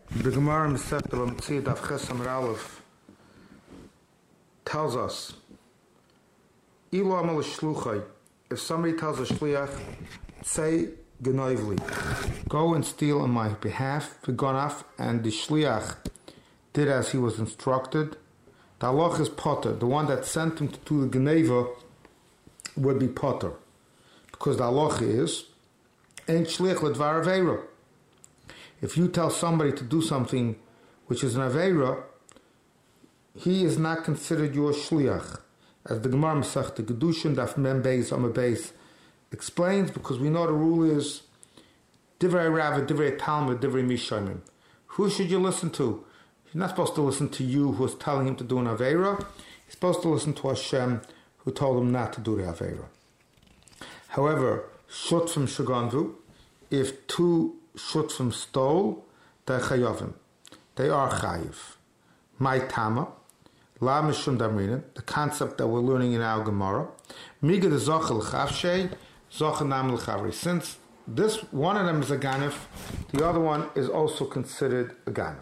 The Gemara in Masechet Bamtzi Daf Ches Amud Aleph tells us, Ilu amal shluchai, if somebody tells a shliach, say genoivli, go and steal on my behalf, v'gonaf, and the shliach did as he was instructed, the halach is potter. The one that sent him to do the geneva would be potter, because the halach is ein shliach ledvar aveira. If you tell somebody to do something which is an aveira, he is not considered your shliach, as the Gemara Masechet Kedushin Daf Mem Beis Amud Beis explains, because we know the rule is divrei Rav, divrei Talmud, divrei Mishaimim. Who should you listen to? He's not supposed to listen to you who is telling him to do an aveira. He's supposed to listen to Hashem who told him not to do the aveira. However, shutfim shaganvu, if two shutfim stole, they're chayavim. They are chayiv. My tama, la mishum damrinin, the concept that we're learning in our Gemara, miga de zochel chavshei, zochel nam l'chavri. Since this one of them is a ganif, the other one is also considered a ganif.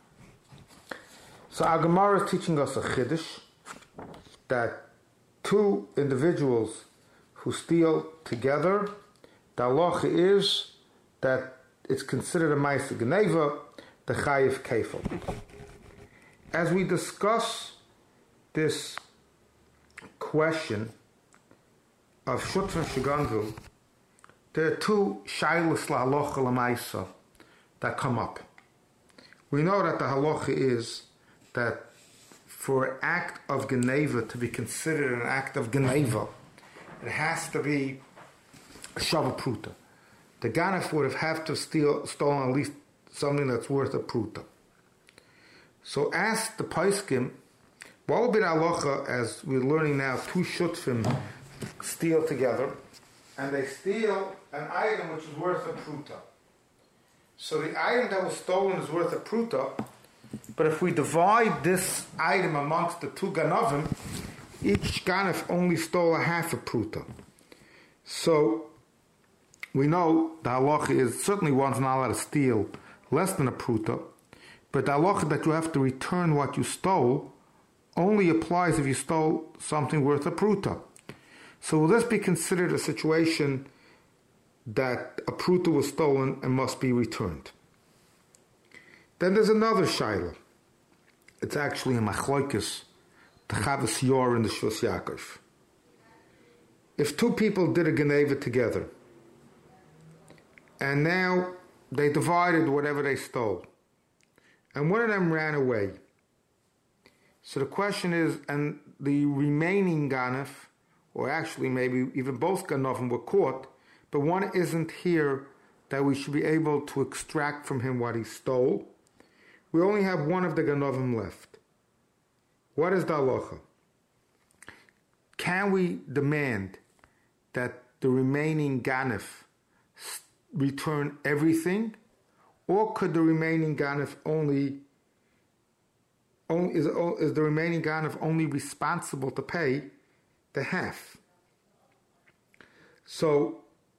So our Gemara is teaching us a chiddush that two individuals who steal together, the halacha is that it's considered a ma'aser geneva, the chayiv kefil. As we discuss this question of shutfim shaganvu, there are two shaylos lahalacha l'ma'aser that come up. We know that the halacha is that for an act of geneva to be considered an act of geneva, it has to be a shava pruta. The ganef would have to stolen at least something that's worth a pruta. So ask the paiskim, what would be the halacha, as we're learning now, two shutfim steal together, and they steal an item which is worth a pruta. So the item that was stolen is worth a pruta, but if we divide this item amongst the two ganavim, each ganef only stole a half a pruta. So we know the halacha is certainly one's not allowed to steal less than a pruta, but the halacha that you have to return what you stole only applies if you stole something worth a pruta. So will this be considered a situation that a pruta was stolen and must be returned? Then there's another shaila. It's actually a machloikis, the Chavas Yor and the Shvus Yaakov. If two people did a geneva together, and now they divided whatever they stole, and one of them ran away. So the question is, and the remaining ganef, or actually maybe even both ganavim were caught, but one isn't here that we should be able to extract from him what he stole. We only have one of the ganavim left. What is the halacha? Can we demand that the remaining ganef return everything, or could the remaining ganef is the remaining ganef only responsible to pay the half? So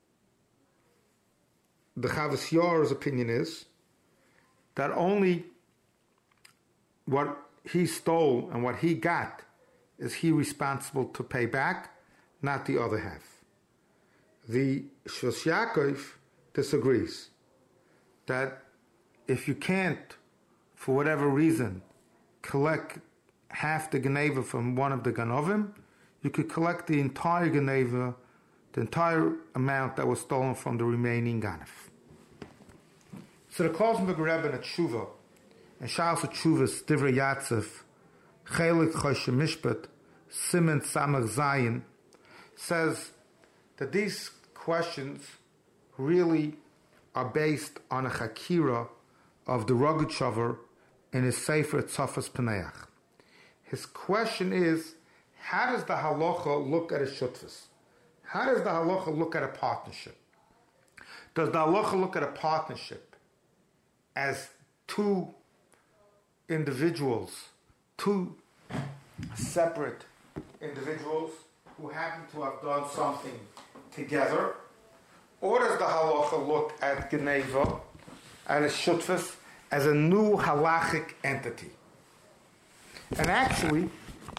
the Chavas Yor's opinion is that only what he stole and what he got is he responsible to pay back, not the other half. The Shvus Yaakov disagrees that if you can't, for whatever reason, collect half the geneva from one of the ganovim, you could collect the entire geneva, the entire amount that was stolen from the remaining ganef. So the Klausenberg Rebbe in Tshuva, and Sha'as Tshuvas Divrei Yatzev, Chelik Choshe Mishpat, Siman Samach Zayin, says that these questions really are based on a chakira of the Rogachover in his Sefer Tzafas Paneach. His question is, how does the halacha look at a shutfus? How does the halacha look at a partnership? Does the halacha look at a partnership as two individuals, two separate individuals who happen to have done something together? Or does the halacha look at geneva, at a shutfus, as a new halachic entity. And actually,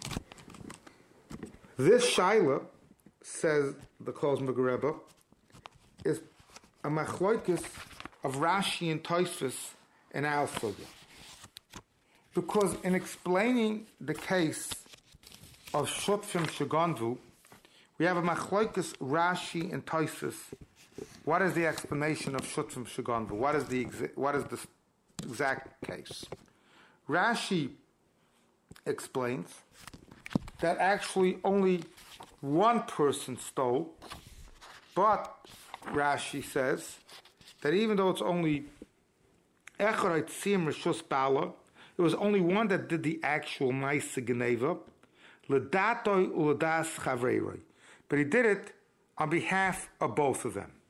this shaila, says the Klausberger Rebbe, is a machloikis of Rashi and Tosfos and our sugya. Because in explaining the case of Shutfim Shagonvu, we have a machloikis Rashi and Tosfos. What is the explanation of Shutfim Shagonvu? What is the exact case? Rashi explains that actually only one person stole, but Rashi says that even though it's only Echad Tzim Rishus Bala, it was only one that did the actual Ma'aseh Geneva, L'datoi u'L'das Chavrei, but he did it on behalf of both of them.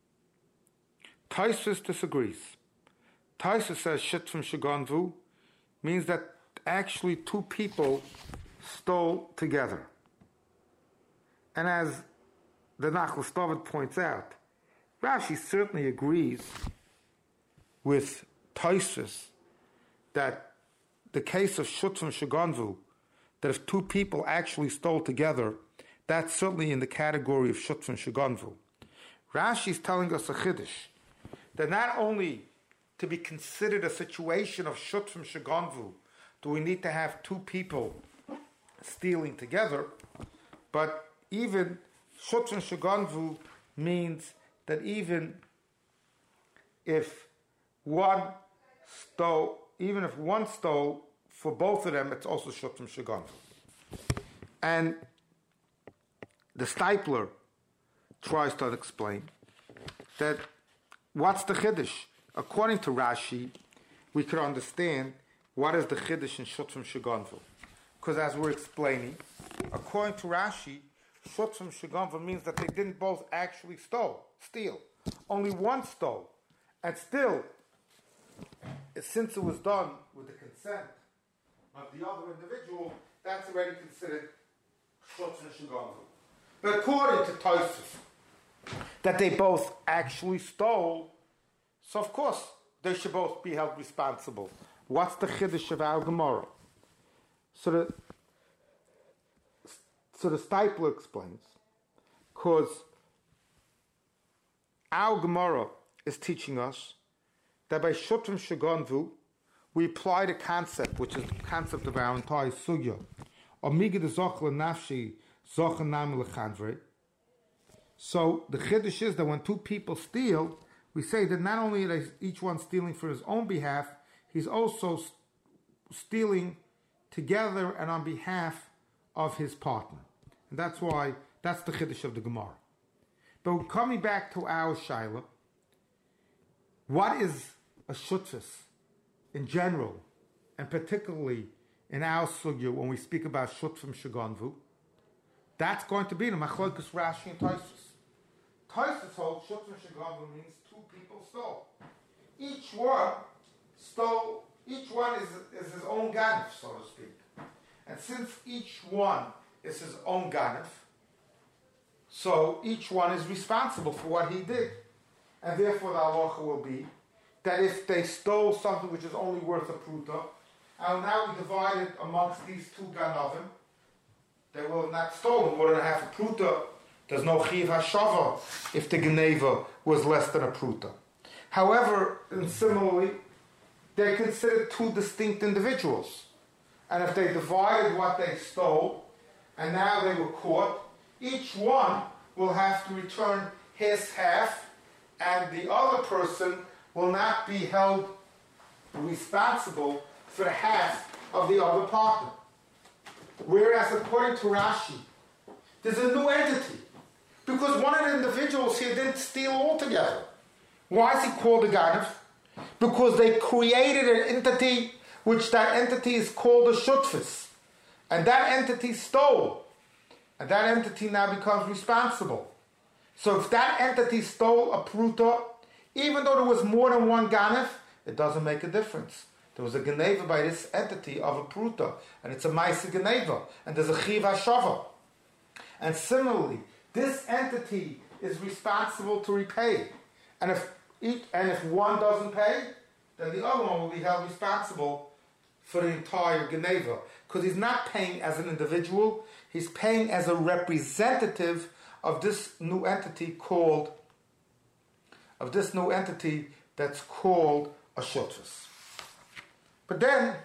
Tosfos disagrees. Tosfos says Shutfim Shagonvu means that actually two people stole together. And as the Nachal Stavit points out, Rashi certainly agrees with Tosfos that the case of Shutfim Shagonvu, that if two people actually stole together, that's certainly in the category of Shutfim Shagonvu. Rashi is telling us a chiddush, that not only to be considered a situation of Shutfim Shagonvu do we need to have two people stealing together, but even Shutfim Shagonvu means that even if one stole for both of them, it's also Shutfim Shagonvu. And the Stipler tries to explain that what's the chiddush? According to Rashi, we could understand what is the chiddush in Shutfim Shagonvu. Because as we're explaining, according to Rashi, Shutfim Shagonvu means that they didn't both actually steal. Only one stole. And still, since it was done with the consent of the other individual, that's already considered Shutfim Shagonvu. But according to Tosfos, that they both actually stole, so of course they should both be held responsible. What's the chiddush of our Gemara? So the Stipler explains, because our Gemara is teaching us that by Shutfim Shagonvu we apply the concept, which is the concept of our entire sugya, of migid zochel nafshi zochel nam lechandre. So the chiddush is that when two people steal, we say that not only is each one stealing for his own behalf, he's also stealing together and on behalf of his partner. And that's the chiddush of the Gemara. But coming back to our shaila, what is a shutfis in general, and particularly in our sugya when we speak about shutfim shagonvu? That's going to be the machlokas Rashi and Tosfos. Tosfos holds shutfim shagonvu means two people stole. Each one is his own ganif, so to speak. And since each one is his own ganif, so each one is responsible for what he did. And therefore the halacha will be that if they stole something which is only worth a pruta, and now we divide it amongst these two ganavim, they will have not stolen more than a half a pruta. There's no chiv hashava if the geneva was less than a pruta. However, and similarly, they're considered two distinct individuals. And if they divided what they stole, and now they were caught, each one will have to return his half, and the other person will not be held responsible for the half of the other partner. Whereas according to Rashi, there's a new entity. Because one of the individuals here didn't steal altogether. Why is he called a ganef? Because they created an entity, which that entity is called a shutfis. And that entity stole. And that entity now becomes responsible. So if that entity stole a pruta, even though there was more than one ganef, it doesn't make a difference. There was a geneva by this entity of a pruta, and it's a ma'aseh geneva, and there's a chiv hashava. And similarly, this entity is responsible to repay. And if one doesn't pay, then the other one will be held responsible for the entire Geneva. Because he's not paying as an individual, he's paying as a representative of this new entity that's called a shutfus. But then,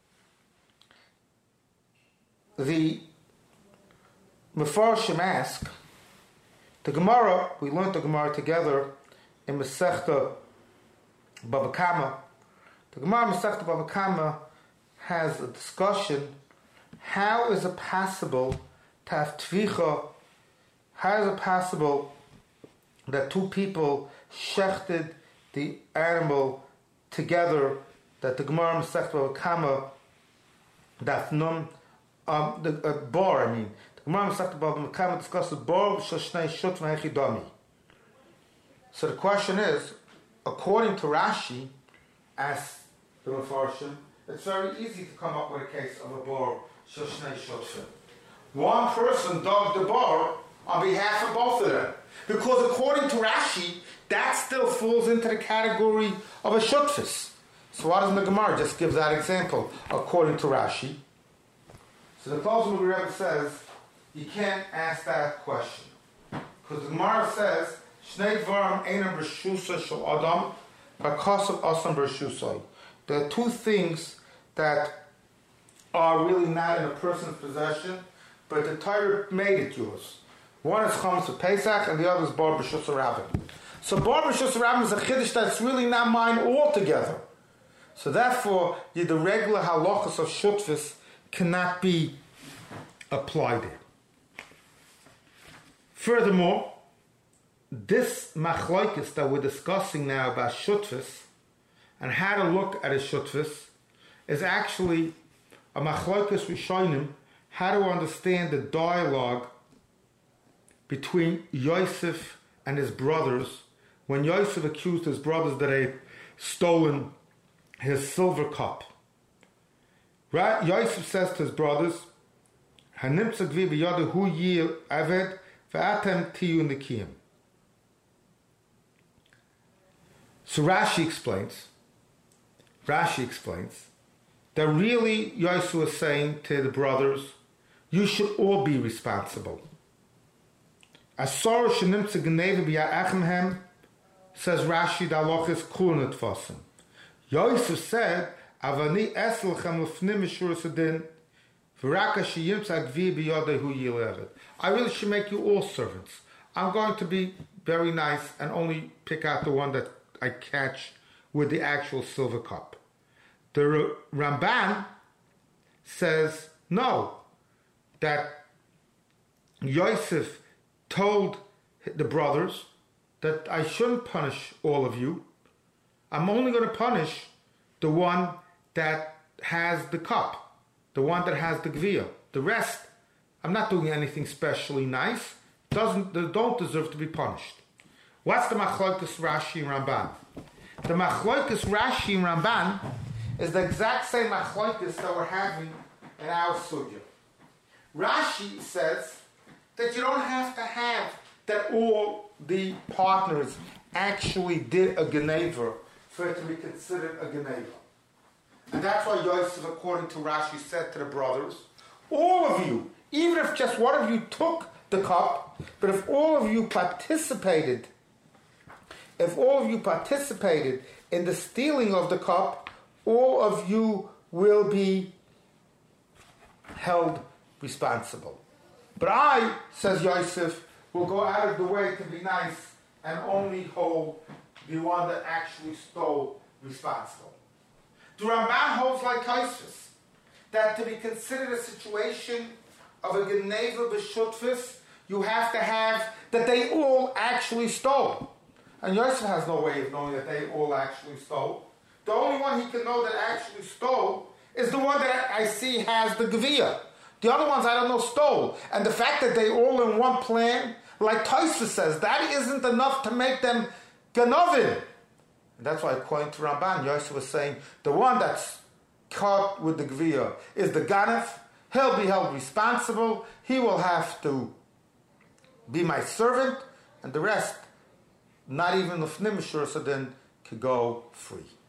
the Mefarshim ask, the Gemara, we learned the Gemara together in Masechta Bava Kama. The Gemara Masechta Bava Kama has a discussion, how is it possible to have tvicha, how is it possible that two people shechted the animal together, that the Gemara Masechta Bava Kama, Daf Nun, the bar, the Gemara Masechta Bava Kama discusses bar shoshnei shut v'hechidami. So the question is, according to Rashi, as the Mefarshim, it's very easy to come up with a case of a bar shoshnei shutfin. One person dug the bar on behalf of both of them, because according to Rashi, that still falls into the category of a shutfis. So why doesn't the Gemara just give that example according to Rashi? So the Klal Rebbe says you can't ask that question, because the Gemara says Shnei Dvarim Einam B'Shusa Shel Adam B'Kasav Asam B'Shusay. There are two things that are really not in a person's possession, but the Torah made it yours. One is Chametz for Pesach, and the other is Bar B'Shus Rabbim. So Bar B'Shus Rabbim is a chiddush that's really not mine altogether. So therefore, the regular halachas of shutfis cannot be applied there. Furthermore, this machlokes that we're discussing now about shutfis and how to look at a shutfis is actually a machlokes rishonim, how to understand the dialogue between Yosef and his brothers when Yosef accused his brothers that they'd stolen his silver cup. Right? Yosef says to his brothers, "Hanimtza gvi b'yadu hu yil aved v'atem tiyu nikiyim." So Rashi explains that really Yosef was saying to the brothers, you should all be responsible. Asor shenimtza gneva b'ya'achemhem, says Rashi, the halach is kulun etfasim. Yosef said, "Avani eselchem lefnim mishur sedin, v'raka sheyimtza gvi b'yadehu yilevet." I really should make you all servants. I'm going to be very nice and only pick out the one that I catch with the actual silver cup. The Ramban says no, that Yosef told the brothers that I shouldn't punish all of you. I'm only going to punish the one that has the cup, the one that has the gvia. The rest, I'm not doing anything specially nice. They don't deserve to be punished. What's the machlokes Rashi and Ramban? The machlokes Rashi and Ramban is the exact same machlokes that we're having in our sugya. Rashi says that you don't have to have that all the partners actually did a geneva for it to be considered a geneva. And that's why Yosef, according to Rashi, said to the brothers, all of you, even if just one of you took the cup, but if all of you participated in the stealing of the cup, all of you will be held responsible. But I, says Yosef, will go out of the way to be nice and only hold the one that actually stole responsible. The Ramban holds like Tosfos, that to be considered a situation of a geneva b'shutfis, you have to have that they all actually stole. And Yosef has no way of knowing that they all actually stole. The only one he can know that actually stole is the one that I see has the gevia. The other ones I don't know stole. And the fact that they all in one plan, like Tosfos says, that isn't enough to make them ganovim. And that's why, according to Ramban, Yosef was saying the one that's caught with the gevia is the ganef. He'll be held responsible. He will have to be my servant, and the rest, not even the fnim mishur sadin, could go free.